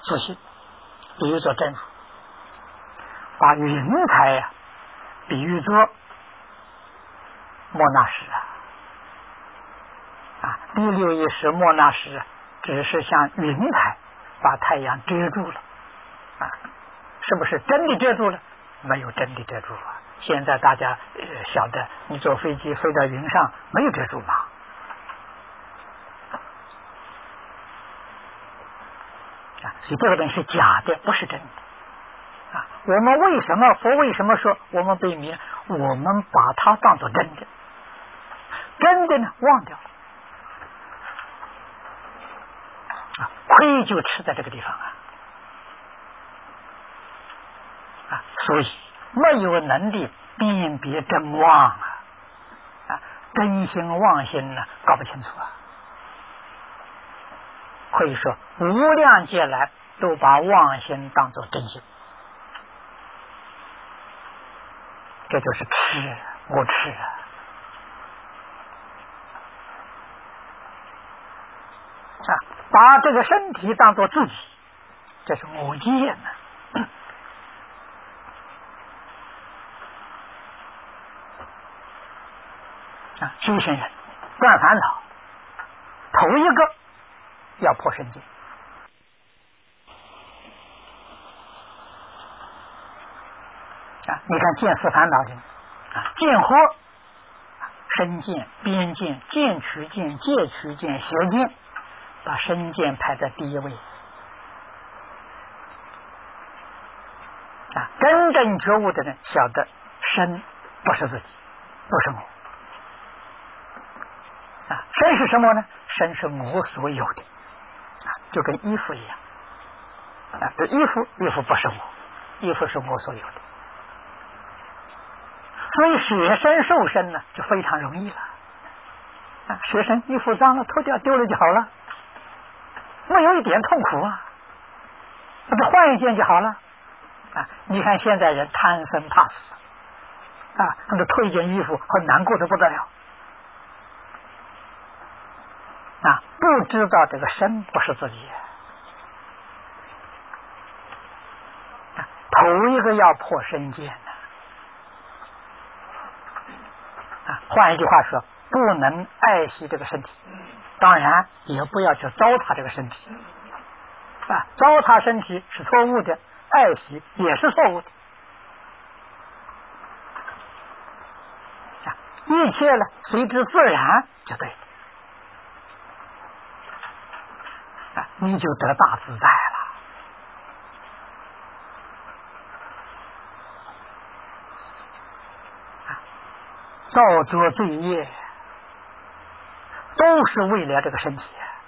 复兴，比喻作真如，把云彩呀比喻作莫那什第六意识莫那什只是像云彩把太阳遮住了是不是真的遮住了？没有真的遮住现在大家晓得，你坐飞机飞到云上，没有遮住吗？所以这个东西是假的，不是真的我们为什么佛为什么说我们被迷？我们把它当作真的，真的呢忘掉了亏就吃在这个地方所以没有能力辨别真妄真心妄心呢搞不清楚可以说无量劫来都把妄心当作真心，这就是痴，无痴把这个身体当作自己，这是无戒呢修行人断烦恼，头一个要破身见你看见思烦恼的见惑、身见、边见、见取见、戒取见、邪见，把身见排在第一位真正觉悟的人晓得身不是自己，不是我身是什么呢？身是我所有的就跟衣服一样这衣服不是我，衣服是我所有的，所以舍身受身呢就非常容易了舍身，衣服脏了脱掉丢了就好了，没有一点痛苦那就换一件就好了你看现在人贪生怕死那么脱一件衣服很难过的不得了不知道这个身不是自己头一个要破身见换一句话说，不能爱惜这个身体，当然也不要去糟蹋这个身体糟蹋身体是错误的，爱惜也是错误的一切呢随之自然就对了你就得大自在了造作罪业都是为了这个身体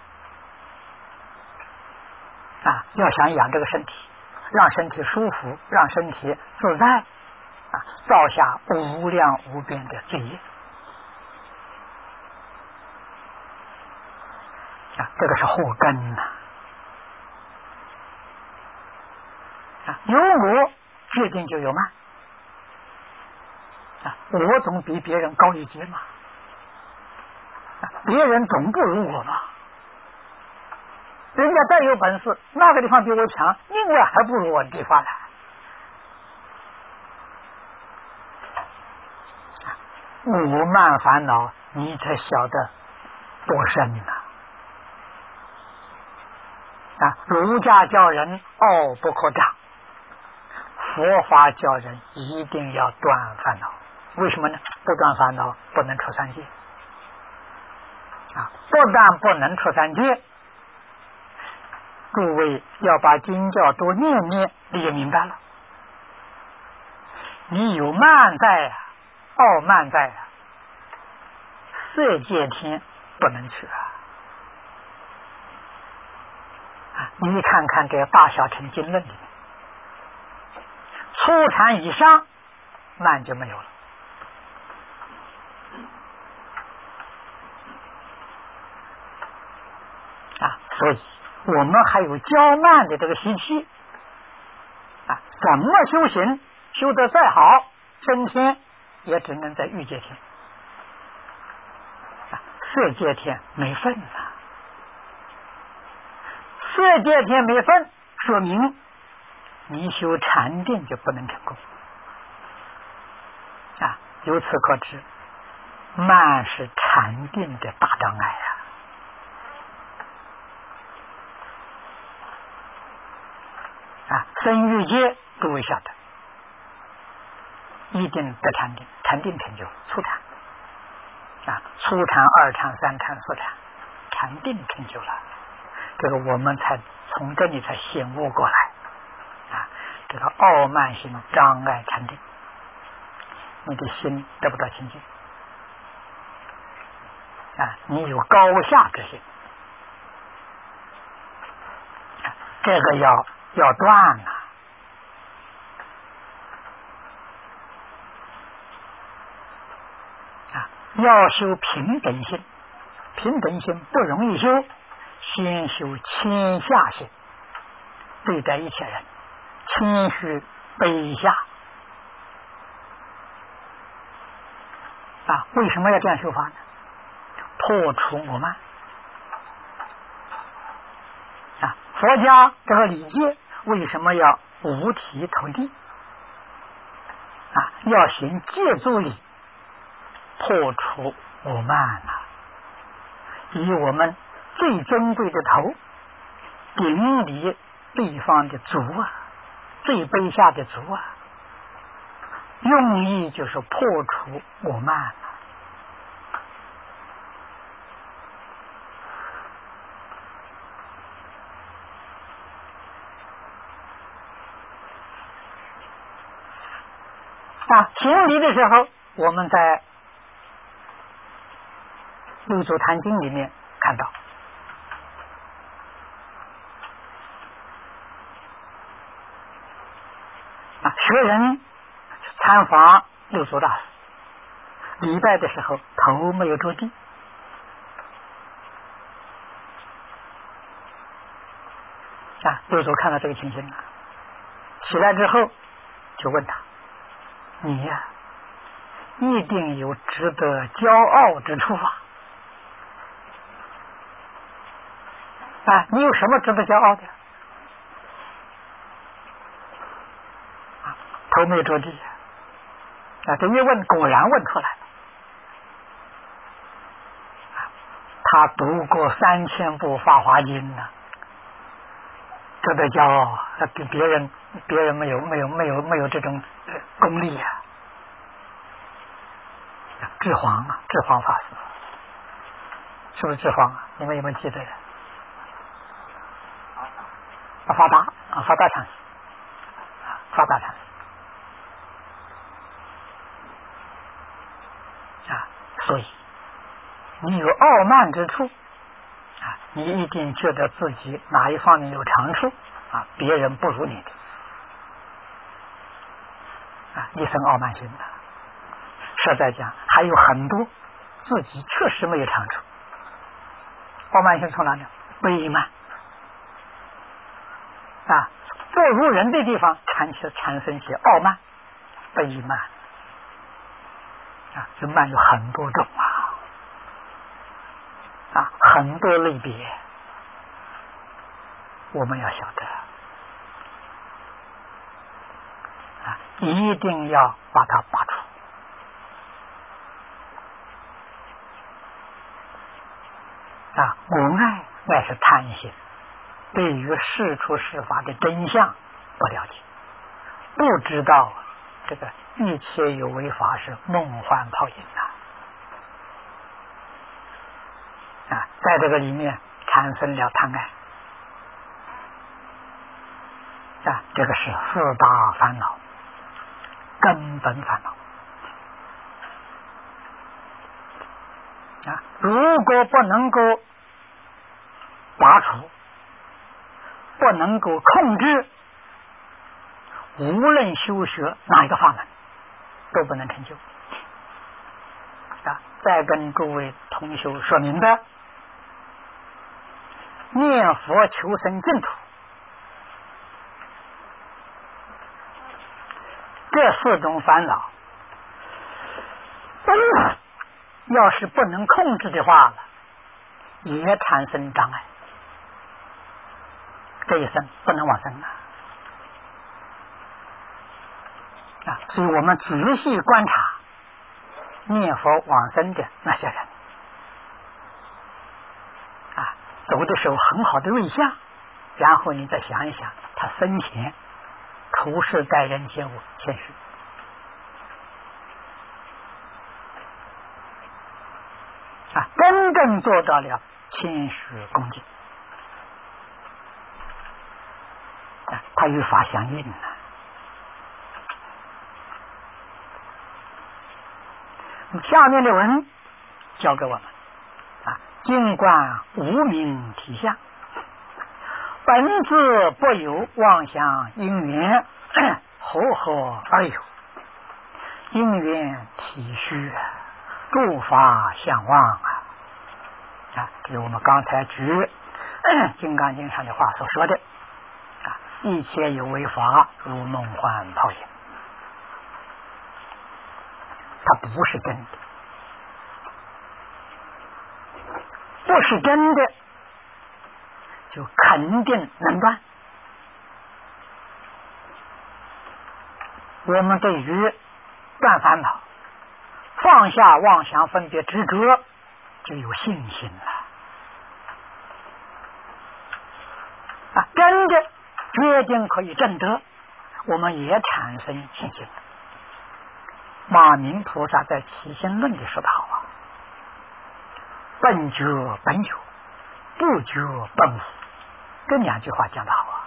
要想养这个身体，让身体舒服，让身体自在造下无量无边的罪业这个是祸根有我决定就有慢我总比别人高一阶嘛别人总不如我嘛，人家再有本事那个地方比我强，另外还不如我的地方来无慢烦恼你才晓得多深儒家叫人傲不可长，佛法叫人一定要断烦恼，为什么呢？不断烦恼不能出三界不但不能出三界，诸位要把经教多念念，你就明白了。你有慢在傲慢在色界天不能去你看看这大小乘经论里面，初禅以上慢就没有了所以我们还有骄慢的这个习气怎么修行修得再好，升天也只能在欲界天色界天没份色界天没份， 说明你修禅定就不能成功啊！由此可知，慢是禅定的大障碍啊！僧欲界诸位晓得，一定得禅定，禅定成就初禅啊，初禅、二禅、三禅、四禅，禅定成就了，这个我们才从这里才醒悟过来啊！这个傲慢心障碍禅定，你的心得不到清净啊！你有高下之心，这个要断了啊！要修平等心，平等心不容易修，先修谦下心，对待一切人谦虚卑下啊！为什么要这样修法呢？破除我慢啊！佛家这个礼戒为什么要五体投地啊？要行戒助礼，破除我慢啊！以我们最珍贵的头顶礼对方的足啊，最卑下的足啊，用意就是破除我慢啊！行礼的时候，我们在《六祖坛经》里面看到啊，学人参访六祖大师，礼拜的时候头没有着地啊。六祖看到这个情形了，起来之后就问他：“你呀，一定有值得骄傲之处啊！啊，你有什么值得骄傲的？”啊，头没有着地啊，这一问果然问出来了。他读过3000部《法华经》呢，值得骄傲。他比别人没有这种功力啊。智黄啊，智黄法师，是不是智黄啊？你们有没有记得？发达啊，发达禅师，发达禅师啊，所以你有傲慢之处啊，你一定觉得自己哪一方面有长处啊，别人不如你的啊，一生傲慢心的。实在讲，还有很多自己确实没有长处。傲慢心从哪里？卑慢啊，做如人的地方产生起傲慢、卑慢啊，这慢有很多种啊，很多类别，我们要晓得啊，一定要把它拔除。啊，我爱是贪心，对于事出事法的真相不了解，不知道这个一切有为法是梦幻泡影啊，在这个里面产生了贪爱啊，这个是4大烦恼，根本烦恼啊！如果不能够拔除，不能够控制，无论修学哪一个法门都不能成就啊！再跟诸位同修说明白，念佛求生净土，这4种烦恼要是不能控制的话，也产生障碍这一生不能往生所以我们仔细观察念佛往生的那些人走的时候很好的瑞相，然后你再想一想他生前处事待人接物谦虚真正做到了谦虚恭敬他与法相应下面的文教给我们尽观无明体相，本自不有妄想因缘，和合而有因缘体虚，诸法相忘这是我们刚才举《金刚经》上的话所说的一切有为法如梦幻泡影，它不是真的，不是真的就肯定能断。我们对于断烦恼放下妄想分别执着就有信心了真的决定可以证得，我们也产生信心。马明菩萨在起心论里说的好本觉本有，不觉本无，这两句话讲的好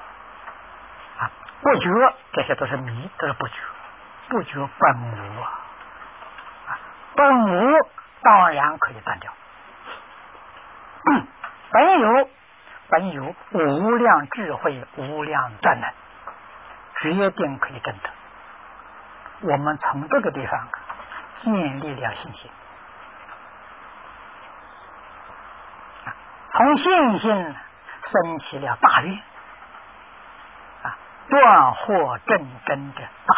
不觉这些都是迷，都是不觉，不觉本无本无当然可以断掉本有无量智慧，无量断能，决定可以证得。我们从这个地方建立了信心，从信心升起了大愿断惑正根的大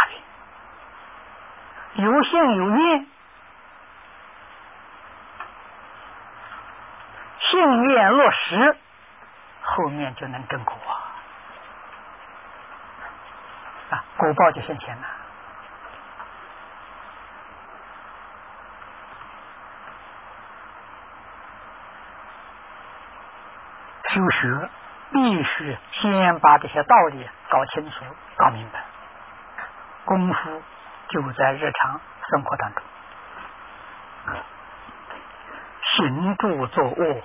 愿，有信有愿，信愿落实，后面就能证果果报就现前了。修学必须先把这些道理搞清楚搞明白，功夫就在日常生活当中，行住坐卧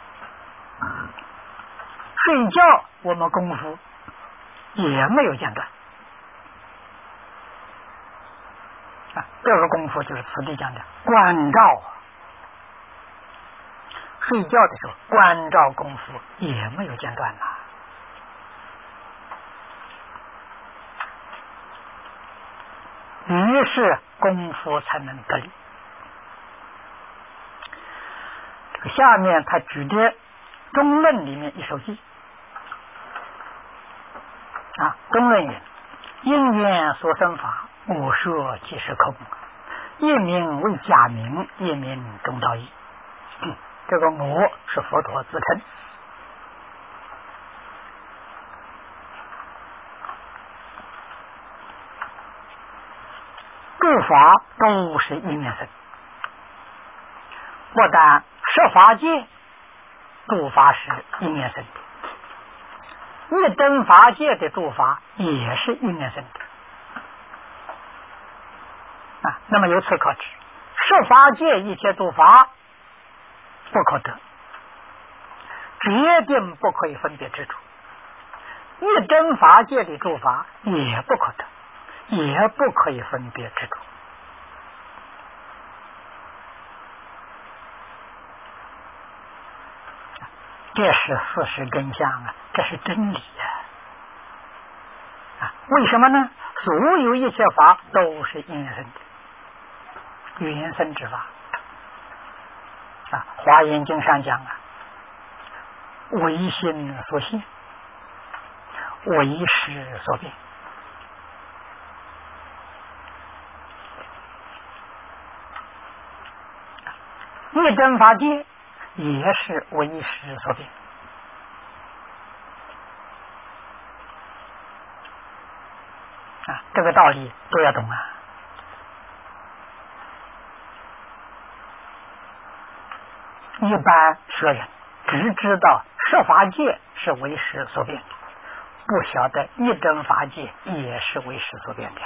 睡觉，我们功夫也没有间断这个功夫就是此地讲的关照睡觉的时候关照功夫也没有间断于是功夫才能得力。下面他举的中论里面一首偈中论云：因缘所生法，我说即是空，一名为假名，一名中道义。这个我是佛陀自称，诸法都是因缘生，不但十法界诸法是因缘生的，一真法界的诸法也是因缘生的那么由此可知，十法界一切诸法不可得，决定不可以分别执着，一真法界的诸法也不可得，也不可以分别执着这是事实真相这是真理为什么呢？所有一切法都是因缘生的，缘生之法华严经上讲唯心所现，唯识所变。一真法界也是唯识所变这个道理都要懂啊。一般学人只知道十法界是为识所变的，不晓得一真法界也是为识所变的。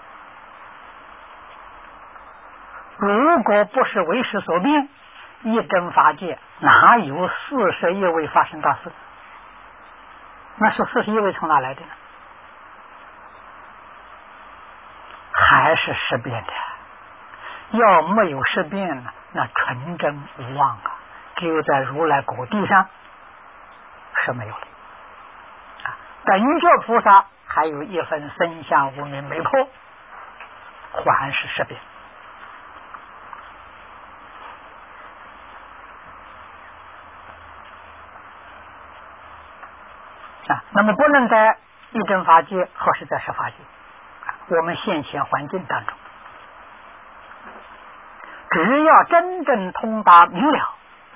如果不是为识所变，一真法界哪有41位发生大事？那是41位从哪来的呢？还是识变的。要没有识变呢，那纯真无妄啊！只有在如来果地上是没有的等觉菩萨还有一分身相无明没破，还是识变那么不论在一真法界或是在十法界，我们现前环境当中，只要真正通达明了，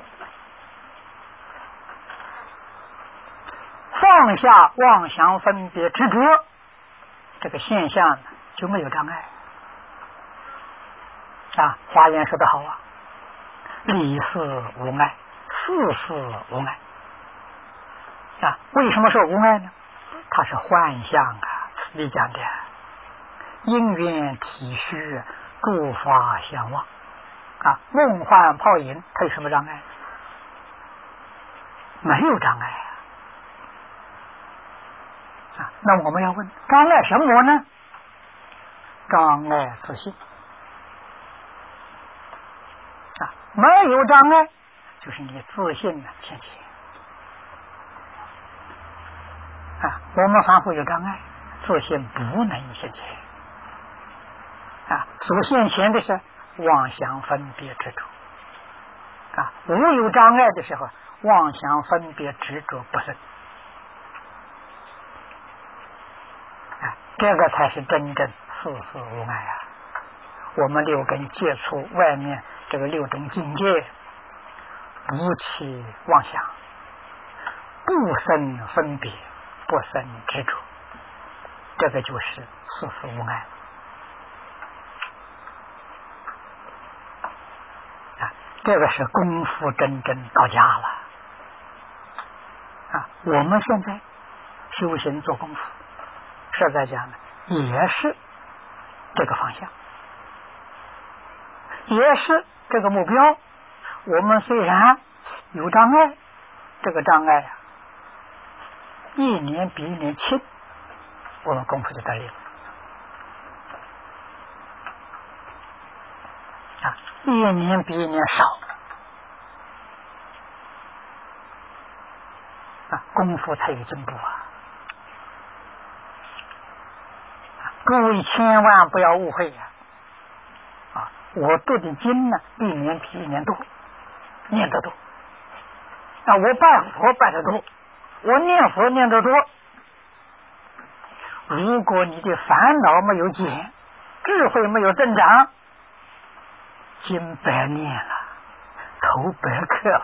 放下妄想分别执着，这个现象就没有障碍华严说得好理事无碍，事事无碍为什么说无碍呢？它是幻象你讲的因缘体虚，诸法相忘梦幻泡影，它有什么障碍？没有障碍那我们要问，障碍什么呢？障碍自信没有障碍，就是你自信欠缺我们凡夫有障碍，自信不能现前所现前的是妄想分别执着无有障碍的时候，妄想分别执着不生这个才是真正事事无碍我们六根接触外面这个六种境界，不起妄想，不生分别，不生执着，这个就是事事无碍这个是功夫真正到家了我们现在修行做功夫，实在讲呢，也是这个方向，也是这个目标。我们虽然有障碍，这个障碍一年比一年轻，我们功夫就得力了一年比一年少功夫才有进步各位千万不要误会我读的经呢，一年比一年多，念得多我拜佛拜得多，我念佛念得多。如果你的烦恼没有减，智慧没有增长，经白念了，头白磕了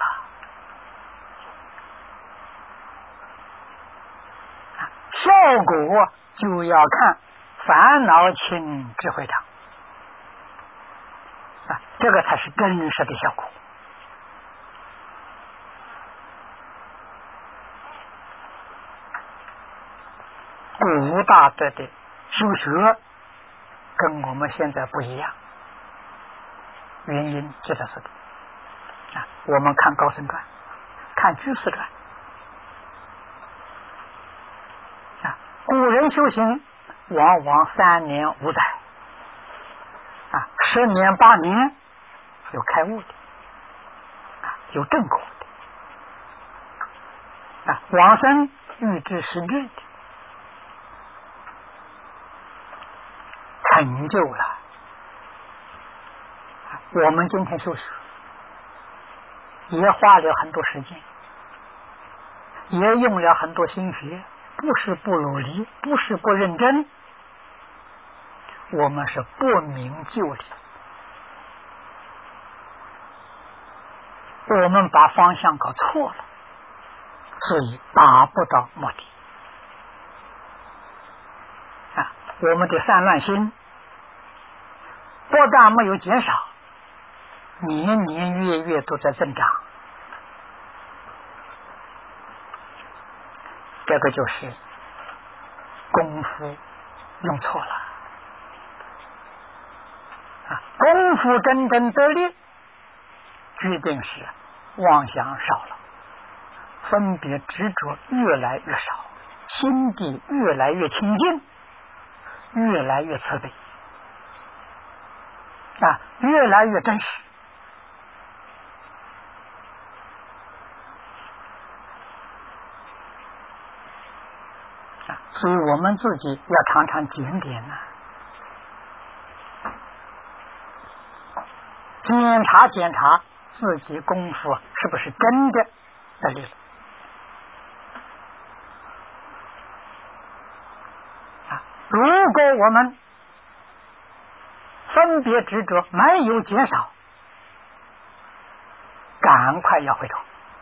效果就要看烦恼轻智慧长这个才是真实的效果古大德的修学跟我们现在不一样，原因就是这个我们看高僧传，看居士传古人修行往往3年5载10年8年有开悟的有正果的往生预知实质的成就了我们今天修学也花了很多时间，也用了很多心血，不是不努力，不是不认真，我们是不明就里，我们把方向搞错了，所以达不到目的我们的散乱心不但没有减少，年年月月都在增长。这个就是功夫用错了功夫真正得力，决定是妄想少了，分别执着越来越少，心地越来越清净，越来越慈悲越来越真实所以我们自己要常常检点检查自己功夫是不是真的得力了如果我们分别执着没有减少，赶快要回头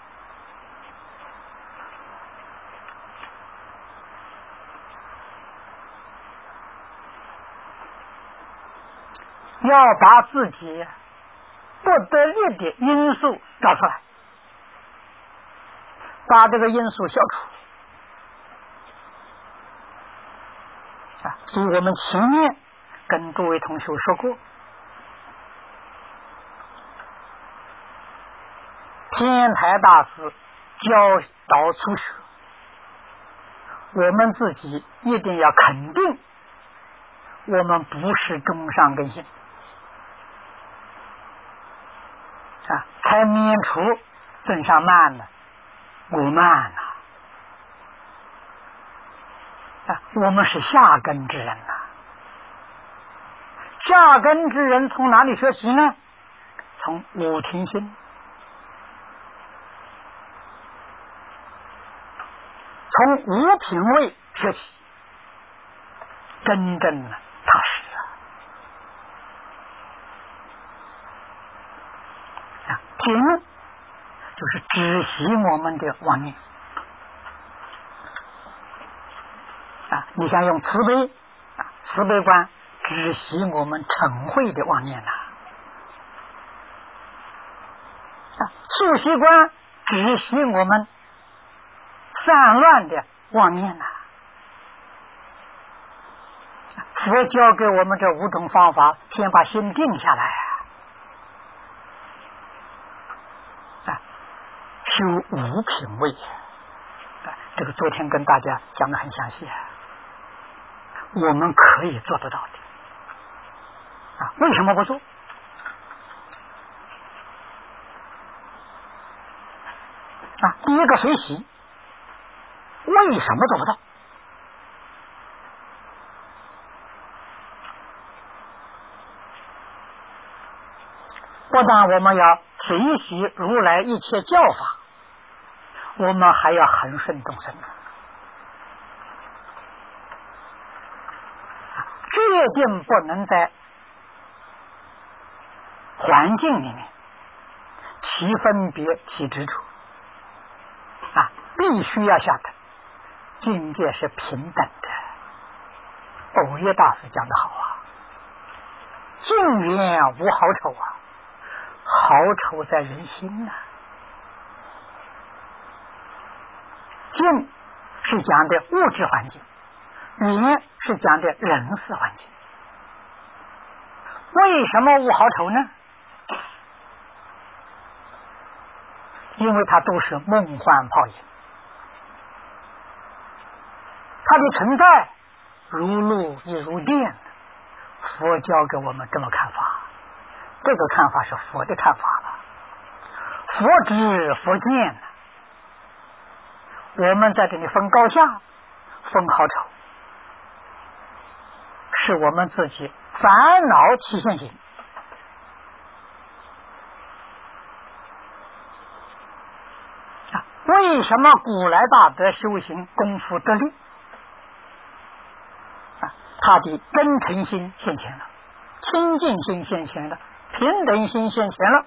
要把自己不得力的因素找出来，把这个因素消除所以我们前面跟诸位同学说过，天台大师教导初学，我们自己一定要肯定我们不是中上根性才免除正上慢了我慢我们是下根之人下根之人从哪里学习呢？从五停心，从五品位学习，真正踏实停就是止息我们的妄念你想用慈悲慈悲观止息我们嗔恚的妄念素息观止息我们散乱的妄念佛教给我们这五种方法，先把心定下来修五品位这个昨天跟大家讲得很详细我们可以做得到的为什么不做第一个随喜，为什么做不到不但我们要随喜如来一切教法，我们还要恒顺众生决定不能在环境里面起分别起执着必须要下等境界是平等的。藕叶大师讲得好境缘无好丑好丑在人心境是讲的物质环境，缘是讲的人事环境。为什么无好丑呢？因为它都是梦幻泡影，它的存在如露亦如电。佛教给我们这么看法，这个看法是佛的看法了，佛知佛见。我们在这里分高下，分好丑，是我们自己烦恼起现行。为什么古来大德修行功夫得力？他的真诚心现前了，清净心现前了，平等心现前了，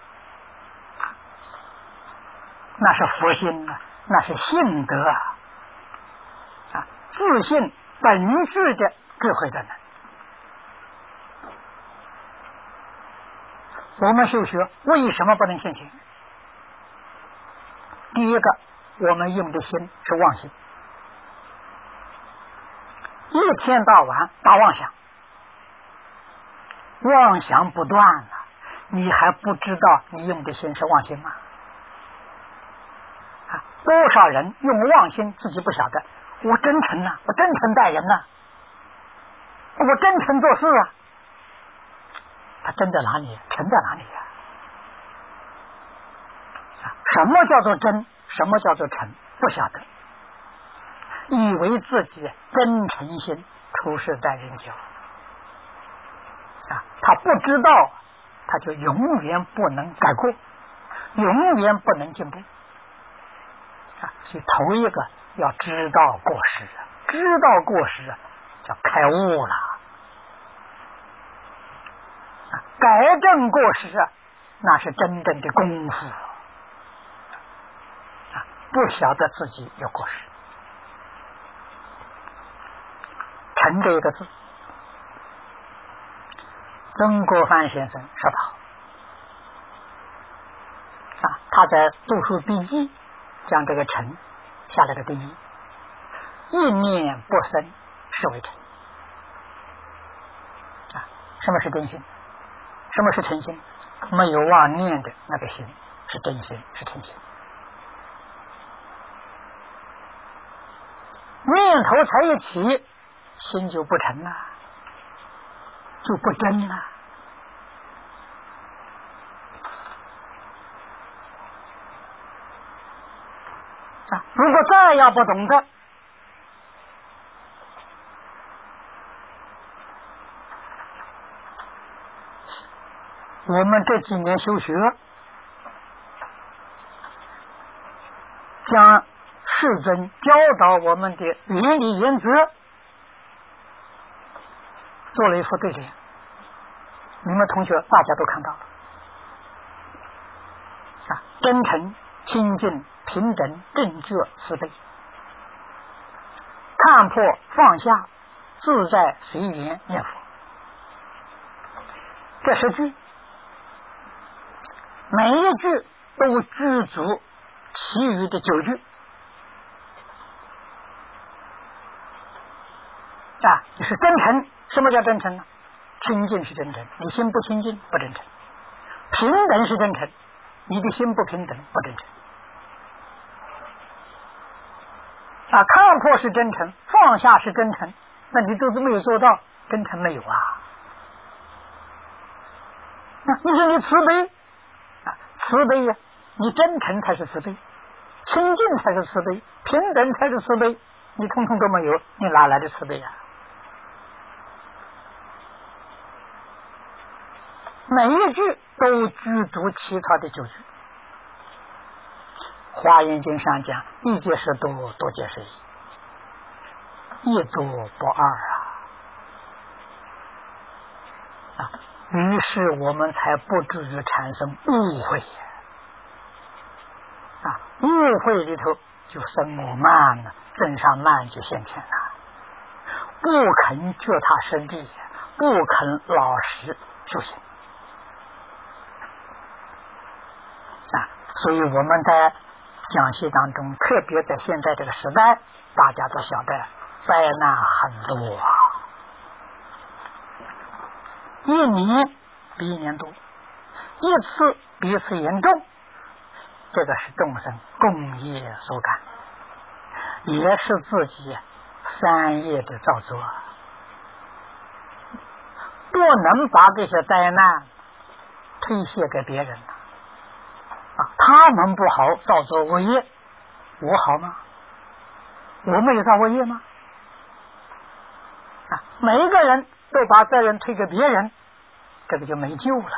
那是佛心那是信德自信本质的智慧在哪？我们修学为什么不能现前？第一个，我们用的心是妄心，一天到晚打妄想，妄想不断了，你还不知道你用的心是妄心吗？多少人用妄心自己不晓得，我真诚啊，我真诚待人啊，我真诚做事啊，他真在哪里？诚在哪里呀？什么叫做真？什么叫做诚？不晓得，以为自己真诚心处事待人久他不知道，他就永远不能改过，永远不能进步所以头一个要知道过失知道过失叫开悟了改正过失那是真正的功夫不晓得自己有过失。诚这一个字，曾国藩先生说道他在读书笔记将这个诚下了个定义：一念不生是为诚什么是真心？什么是诚心？没有妄念的那个心是真心，是诚心。念头才一起，心就不诚了，就不真了如果再要不懂得，我们这几年修学，将世尊教导我们的原理原则做了一副对联，你们同学大家都看到了真诚、清净、平等、正觉、慈悲，看破放下，自在随缘念佛。这10句，每一句都具足其余的9句你是真诚。什么叫真诚呢？清净是真诚，你心不清净不真诚；平等是真诚，你的心不平等不真诚看破是真诚，放下是真诚，那你都是没有做到，真诚没有你说你慈悲慈悲呀，你真诚才是慈悲，清净才是慈悲，平等才是慈悲，你通通都没有，你哪来的慈悲每一句都具足其他的9句。华严经上讲，一界是多，多界是一，一多不二于是我们才不至于产生误会误会里头就生我慢了，正上慢就现前了，不肯脚踏实地，不肯老实修行所以我们在讲习当中，特别在现在这个时代，大家都晓得灾难很多一年比一年多，一次比一次严重，这个是众生共业所感，也是自己三业的造作，不能把这些灾难推卸给别人他们不好造作恶业，我好吗？我没有造恶业吗？每一个人都把责任推给别人，这个就没救了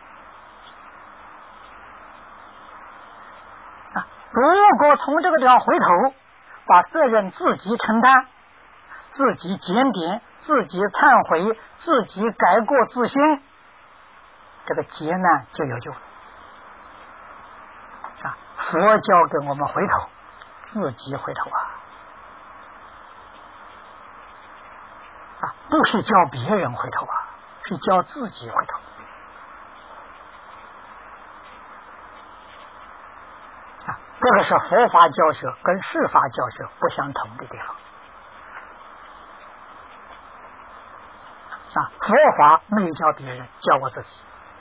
如果从这个地方回头，把责任自己承担，自己检点，自己忏悔，自己改过自新，这个劫难就有救了佛教给我们回头，自己回头不是教别人回头啊，是教自己回头啊。这个是佛法教学跟世法教学不相同的地方啊。佛法没有教别人，教我自己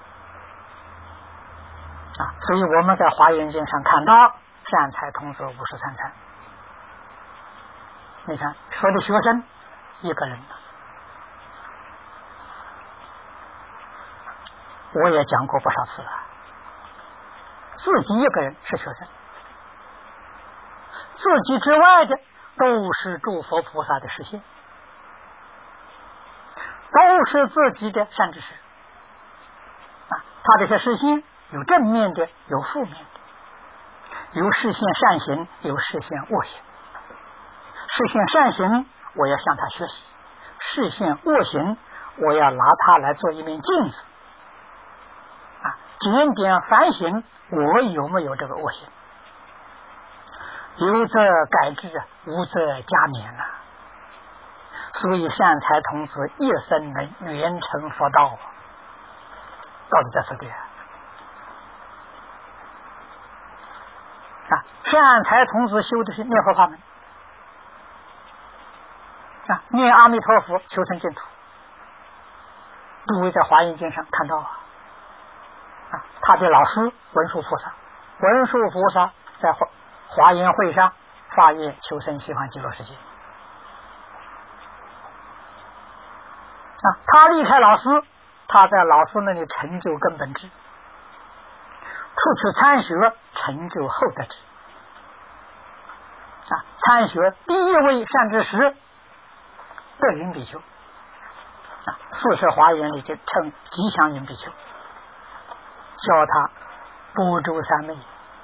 啊。所以我们在华严经上看到善财童子53参，你看说的学生一个人，我也讲过不少次了，自己一个人是学生，自己之外的都是诸佛菩萨的实现，都是自己的善知识啊。他这些实现有正面的，有负面的，有实现善行，有实现恶行。实现善行，我要向他学习；实现恶行，我要拿他来做一面镜子啊，检点反省我有没有这个恶行。有则改之，无则加勉啊。所以善财童子一生能圆成佛道，到底在此地啊。善财童子修的是念佛法门啊，念阿弥陀佛求生净土。诸位在华严经上看到啊，他的老师文殊菩萨，文殊菩萨在华严会上发愿求生西方极乐世界啊。他离开老师，他在老师那里成就根本智，出去参学成就后得智啊。参学第一位善知识德云比丘啊，40华严里就称吉祥云比丘，教他般舟三昧，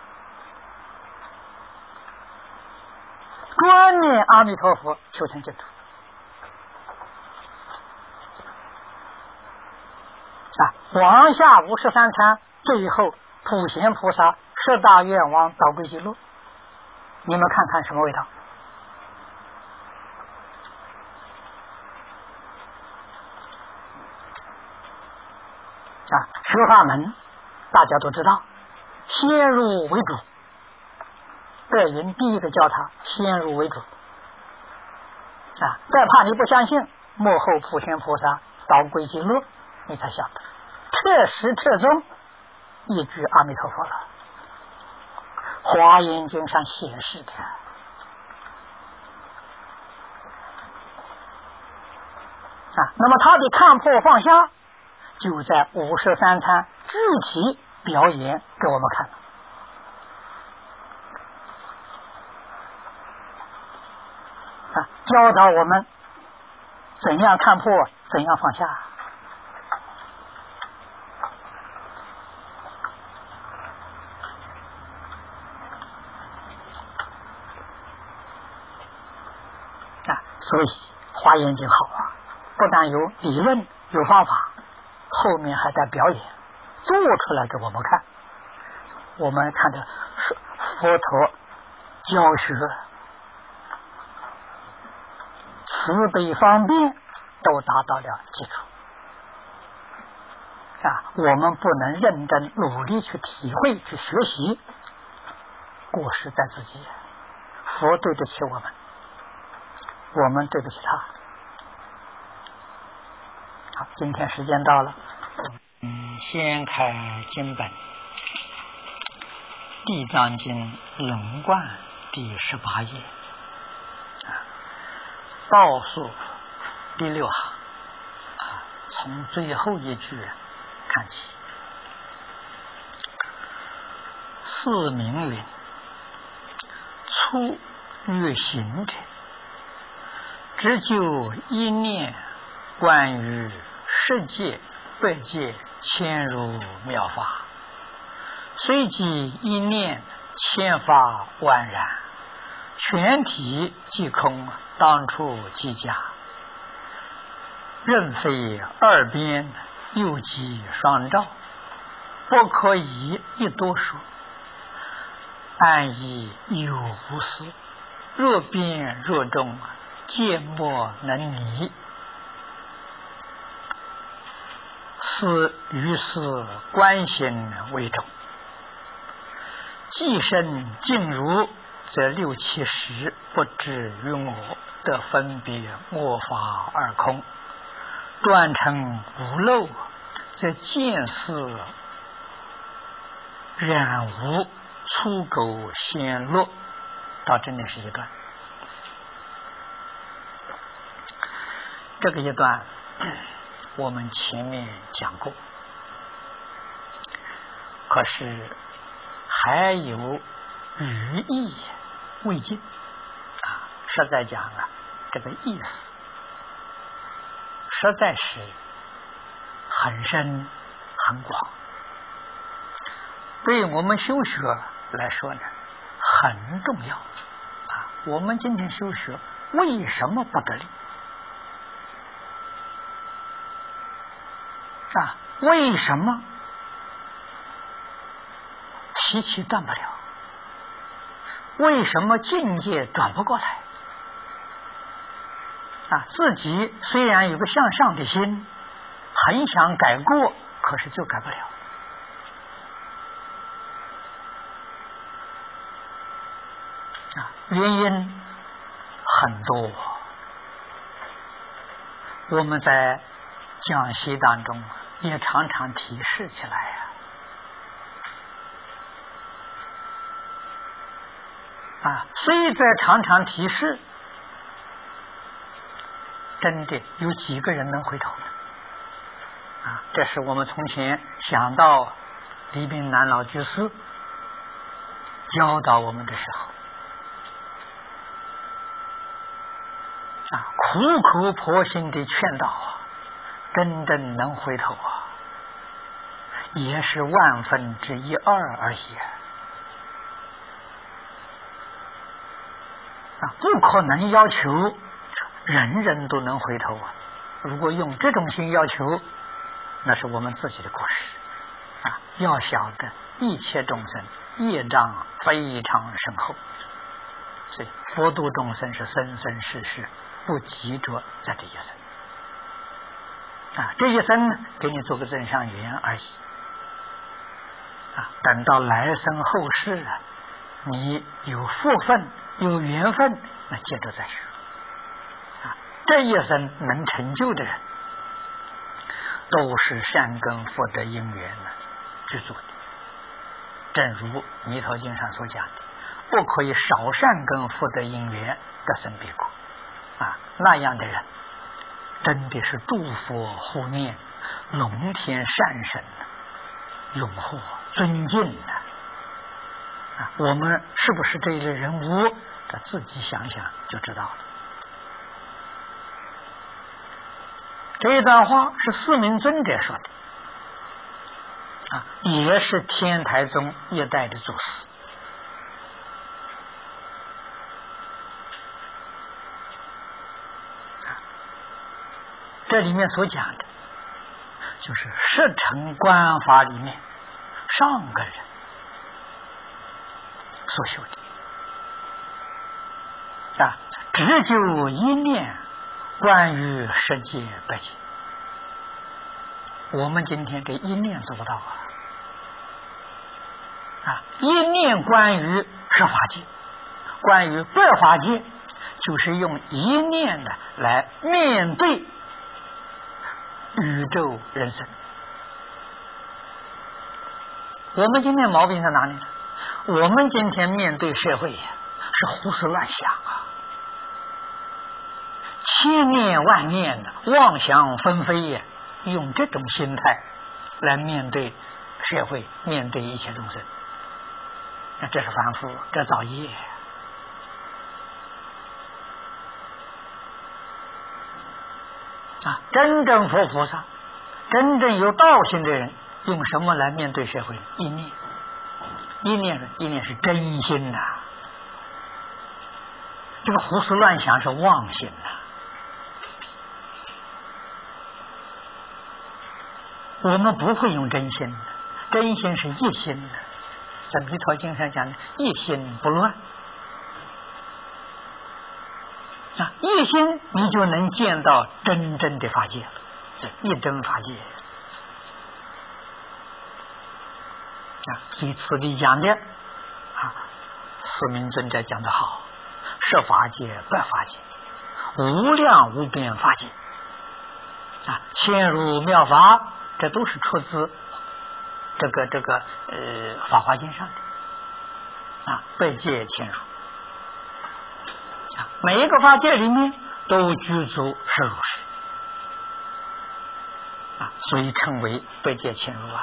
专念阿弥陀佛求成净土啊。往下53参，最后普贤菩萨10大愿王导归极乐，你们看看什么味道啊？学法门大家都知道，先入为主，德云第一个教他先入为主啊。再怕你不相信，幕后普贤菩萨导归极乐，你才晓得彻实彻宗一句阿弥陀佛了。华严经上显示的啊。那么他的看破放下就在53参具体表演给我们看啊，教导我们怎样看破，怎样放下啊。所以华严经好啊，不但有理论有方法，后面还在表演，做出来给我们看。我们看的佛陀教学慈悲方便都达到了基础啊。我们不能认真努力去体会去学习，过失在自己。佛对得起我们，我们对不起他。好，今天时间到了，先开经本，地藏经龙贯第18页，倒数第6行从最后一句看起。四明云：初欲行者，只就一念，关于10界8界千如妙法，随即一念千法万然，全体即空，当处即假，任非二边，又即双照，不可以一多说，安以有无私，若变若众，皆莫能离。 此于是观心为重，既身静如，则六七时不知于我，得分别我法而空，断成无漏，则见事染无，粗垢显落。到这里是一段，这个一段我们前面讲过，可是还有余意未尽啊！实在讲啊，这个意思实在是很深很广，对我们修学来说呢很重要啊！我们今天修学为什么不得力啊？为什么习气断不了？为什么境界转不过来啊？自己虽然有个向上的心，很想改过，可是就改不了啊！原因很多，我们在讲习当中也常常提示起来啊，虽在常常提示，真的有几个人能回头呢？啊，这是我们从前想到李炳南老居士教导我们的时候啊，苦口婆心的劝导啊，真正能回头啊，也是万分之一二而已啊，不可能要求人人都能回头啊！如果用这种心要求，那是我们自己的过失啊！要晓得一切众生业障非常深厚，所以佛度众生是生生世世不急着在这一生啊！这一生呢，给你做个增上缘而已啊！等到来生后世啊，你有福分有缘分，那接着再学啊！这一生能成就的人，都是善根福德因缘呢去做的。正如弥陀经上所讲的，不可以少善根福德因缘得生彼国啊！那样的人真的是诸佛护念，龙天善神，拥护尊敬的啊！我们是不是这一类人物？他自己想想就知道了。这一段话是四明尊者说的啊，也是天台宗一代的祖师啊。这里面所讲的就是十乘观法里面上个人所修的啊，只就一念关于世界百界，我们今天这一念做不到啊！一念关于十法界，关于百法界，就是用一念的来面对宇宙人生。我们今天毛病在哪里呢？我们今天面对社会是胡思乱想啊，千念万念的妄想纷飞呀，用这种心态来面对社会，面对一切众生，那这是凡夫，这造业啊！真正佛菩萨，真正有道心的人，用什么来面对社会？一念，一念是真心呐、这个胡思乱想是妄心呐、我们不会用真心的，真心是一心的，在弥陀经上讲的一心不乱啊，一心你就能见到真正的法界了，一真法界所以此地讲的四明尊者讲得好，十法界、百法界，无量无边法界千如妙法，这都是出自这个法华经上的百界千如每一个法界里面都具足实如实所以称为百界千如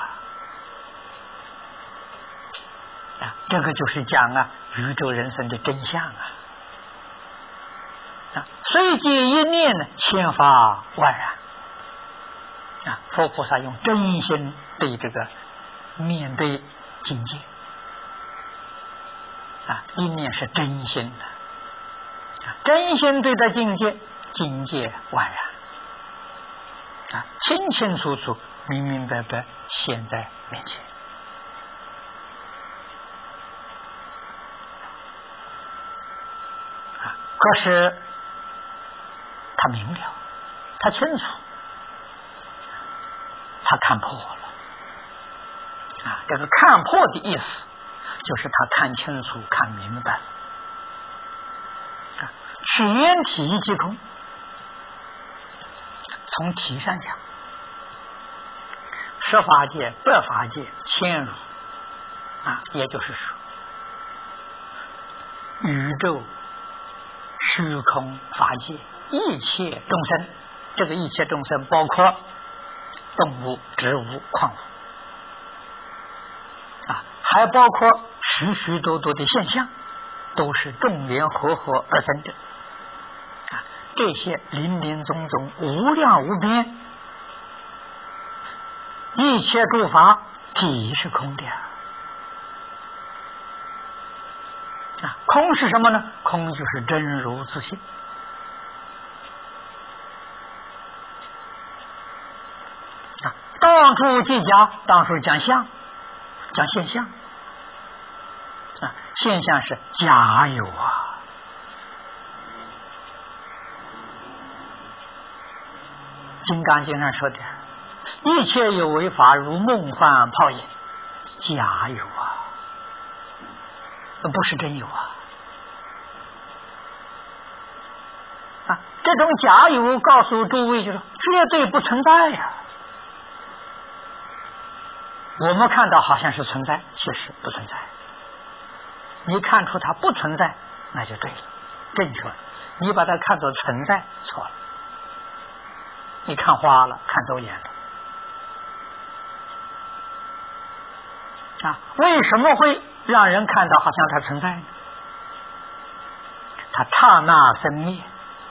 这个就是讲宇宙人生的真相随即一念呢，千法万然佛菩萨用真心对这个面对境界一念是真心的真心对待境界，境界万然清清楚楚、明明白白现在面前可是他明了，他清楚，他看破了这个看破的意思就是他看清楚、看明白了全体即空。从体上讲，十法界、百法界、千如也就是说宇宙虚空法界一切众生，这个一切众生包括动物、植物、矿物还包括许许多多的现象，都是众缘和合而生的这些林林总总、无量无边，一切诸法即是空的空是什么呢？空就是真如自性当初即假，当初讲相，讲现象现象是假有金刚经上说的一切有为法如梦幻泡影，假有不是真有这种假有告诉诸位就是绝对不存在我们看到好像是存在，其实不存在。你看出它不存在，那就对了，正确了。你把它看作存在，错了。你看花了，看走眼了为什么会让人看到好像它存在呢？它刹那生灭，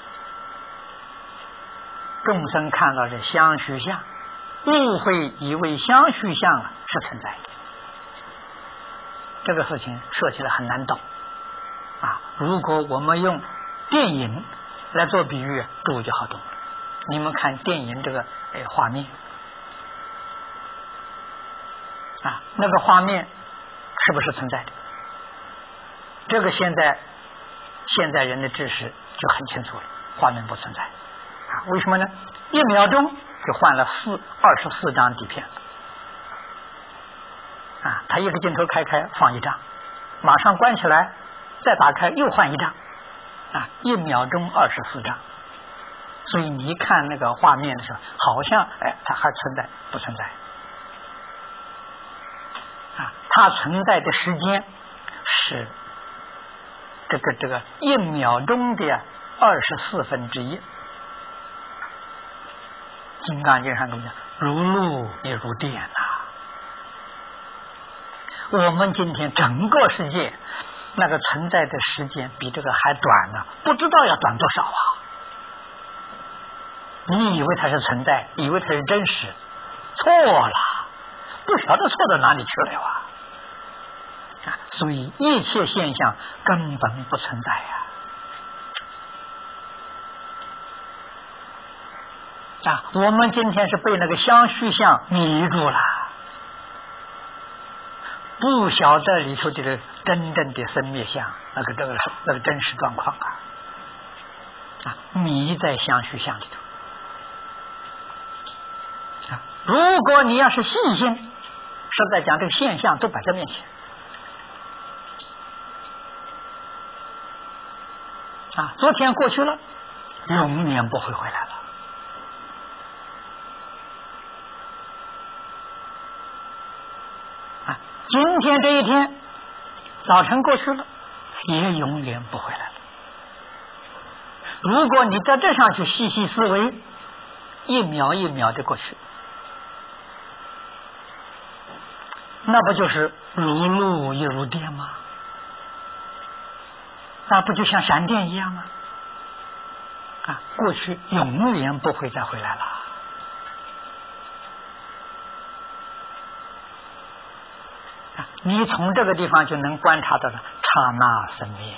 众生看到这相续相，误会以为相续相是存在的。这个事情说起来很难懂如果我们用电影来做比喻，诸位就好懂了。你们看电影这个画面那个画面是不是存在的？这个现在人的知识就很清楚了，画面不存在为什么呢？1秒钟就换了24张底片他一个镜头开放一张，马上关起来再打开又换一张1秒钟24张。所以你看那个画面的时候，好像它还存在不存在它存在的时间是这个1秒钟的24分之一。金刚经上跟我们讲，如露也如电我们今天整个世界那个存在的时间比这个还短呢，不知道要短多少你以为它是存在，以为它是真实，错了，不晓得错到哪里去了所以一切现象根本不存在我们今天是被那个相续相迷住了，不晓得里头这个真正的生灭相，那个真实状况迷在相续相里头如果你要是细心是在讲这个现象都摆在面前啊。昨天过去了，永远不会回来了啊。今天这一天早晨过去了，也永远不回来了。如果你在这上去细细思维，一秒一秒的过去，那不就是如露亦如电吗？那不就像闪电一样吗？啊，过去永远不会再回来了啊！你从这个地方就能观察到了刹那生灭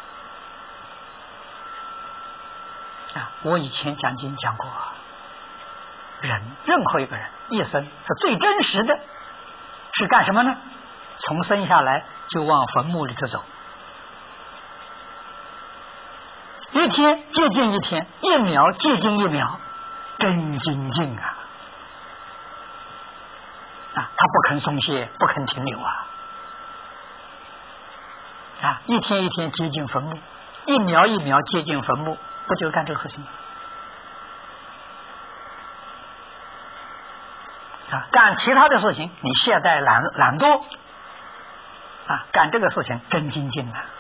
啊！我以前讲经讲过，任何一个人一生是最真实的是干什么呢？从生下来就往坟墓里头走，一天接近一天，一秒接近一秒，真精进啊！他不肯松懈，不肯停留啊！一天一天接近坟墓，一秒一秒接近坟墓，不就干这个事情吗？啊，干其他的事情你懈怠懒惰啊，干这个事情真精进啊！